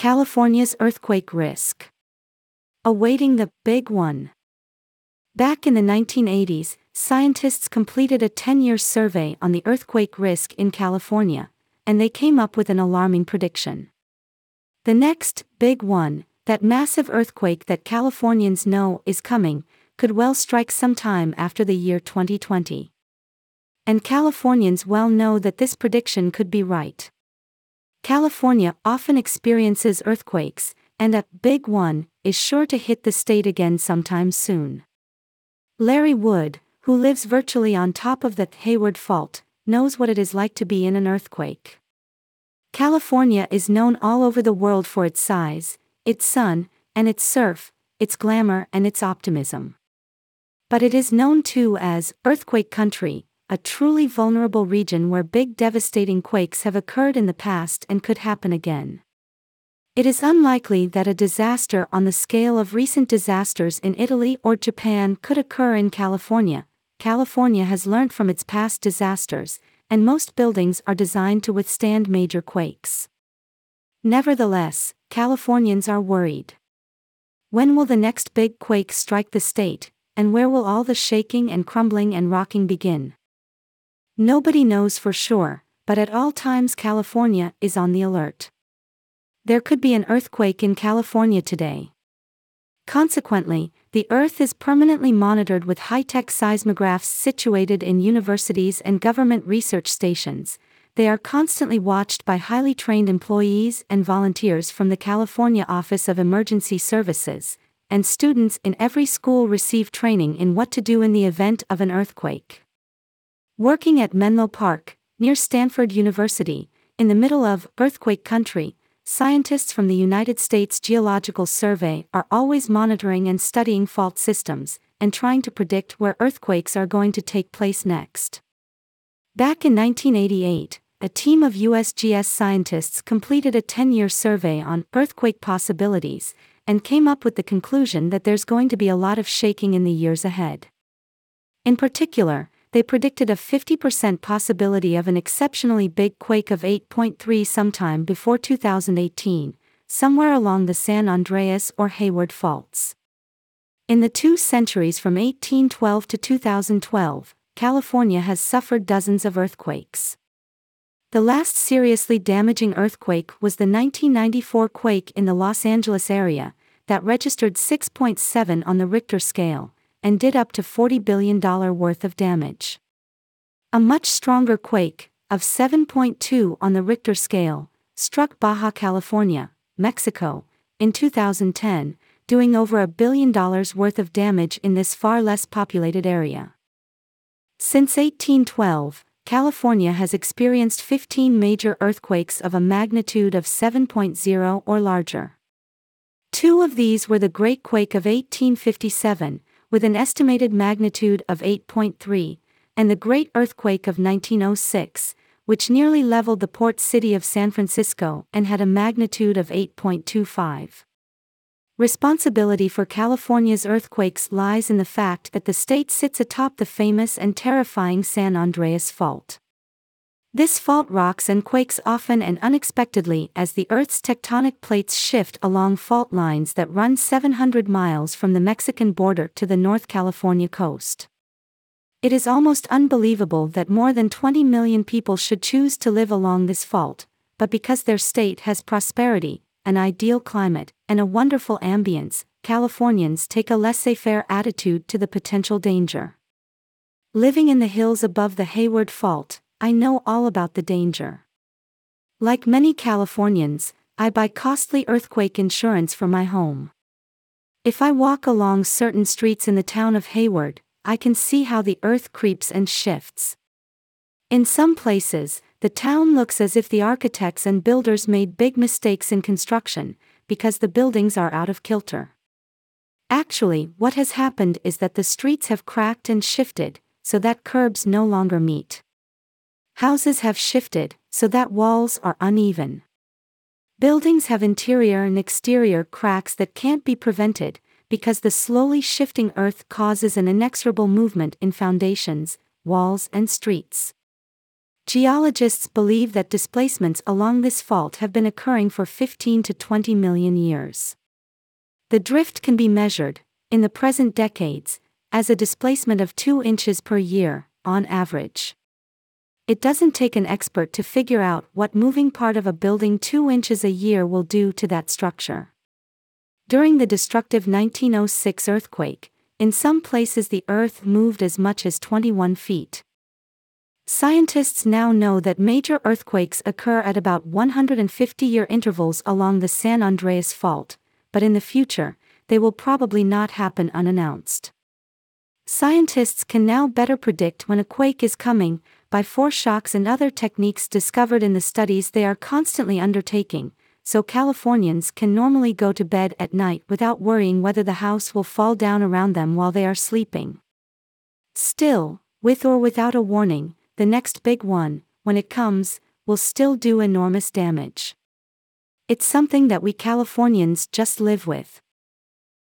California's earthquake risk. Awaiting the big one. Back in the 1980s, scientists completed a 10-year survey on the earthquake risk in California, and they came up with an alarming prediction. The next big one, that massive earthquake that Californians know is coming, could well strike sometime after the year 2020. And Californians well know that this prediction could be right. California often experiences earthquakes, and a big one is sure to hit the state again sometime soon. Larry Wood, who lives virtually on top of the Hayward Fault, knows what it is like to be in an earthquake. California is known all over the world for its size, its sun, and its surf, its glamour and its optimism. But it is known too as earthquake country, a truly vulnerable region where big devastating quakes have occurred in the past and could happen again. It is unlikely that a disaster on the scale of recent disasters in Italy or Japan could occur in California. California has learned from its past disasters, and most buildings are designed to withstand major quakes. Nevertheless, Californians are worried. When will the next big quake strike the state, and where will all the shaking and crumbling and rocking begin? Nobody knows for sure, but at all times California is on the alert. There could be an earthquake in California today. Consequently, the Earth is permanently monitored with high-tech seismographs situated in universities and government research stations. They are constantly watched by highly trained employees and volunteers from the California Office of Emergency Services, and students in every school receive training in what to do in the event of an earthquake. Working at Menlo Park, near Stanford University, in the middle of earthquake country, scientists from the United States Geological Survey are always monitoring and studying fault systems, and trying to predict where earthquakes are going to take place next. Back in 1988, a team of USGS scientists completed a 10-year survey on earthquake possibilities, and came up with the conclusion that there's going to be a lot of shaking in the years ahead. In particular, they predicted a 50% possibility of an exceptionally big quake of 8.3 sometime before 2018, somewhere along the San Andreas or Hayward faults. In the 2 centuries from 1812 to 2012, California has suffered dozens of earthquakes. The last seriously damaging earthquake was the 1994 quake in the Los Angeles area, that registered 6.7 on the Richter scale, and did up to $40 billion worth of damage. A much stronger quake, of 7.2 on the Richter scale, struck Baja California, Mexico, in 2010, doing over $1 billion worth of damage in this far less populated area. Since 1812, California has experienced 15 major earthquakes of a magnitude of 7.0 or larger. 2 of these were the Great Quake of 1857, with an estimated magnitude of 8.3, and the Great Earthquake of 1906, which nearly leveled the port city of San Francisco and had a magnitude of 8.25. Responsibility for California's earthquakes lies in the fact that the state sits atop the famous and terrifying San Andreas Fault. This fault rocks and quakes often and unexpectedly as the Earth's tectonic plates shift along fault lines that run 700 miles from the Mexican border to the North California coast. It is almost unbelievable that more than 20 million people should choose to live along this fault, but because their state has prosperity, an ideal climate, and a wonderful ambience, Californians take a laissez-faire attitude to the potential danger. Living in the hills above the Hayward Fault, I know all about the danger. Like many Californians, I buy costly earthquake insurance for my home. If I walk along certain streets in the town of Hayward, I can see how the earth creeps and shifts. In some places, the town looks as if the architects and builders made big mistakes in construction, because the buildings are out of kilter. Actually, what has happened is that the streets have cracked and shifted, so that curbs no longer meet. Houses have shifted, so that walls are uneven. Buildings have interior and exterior cracks that can't be prevented, because the slowly shifting earth causes an inexorable movement in foundations, walls and streets. Geologists believe that displacements along this fault have been occurring for 15 to 20 million years. The drift can be measured, in the present decades, as a displacement of 2 inches per year, on average. It doesn't take an expert to figure out what moving part of a building 2 inches a year will do to that structure. During the destructive 1906 earthquake, in some places the earth moved as much as 21 feet. Scientists now know that major earthquakes occur at about 150-year intervals along the San Andreas Fault, but in the future, they will probably not happen unannounced. Scientists can now better predict when a quake is coming, by foreshocks and other techniques discovered in the studies they are constantly undertaking, so Californians can normally go to bed at night without worrying whether the house will fall down around them while they are sleeping. Still, with or without a warning, the next big one, when it comes, will still do enormous damage. It's something that we Californians just live with.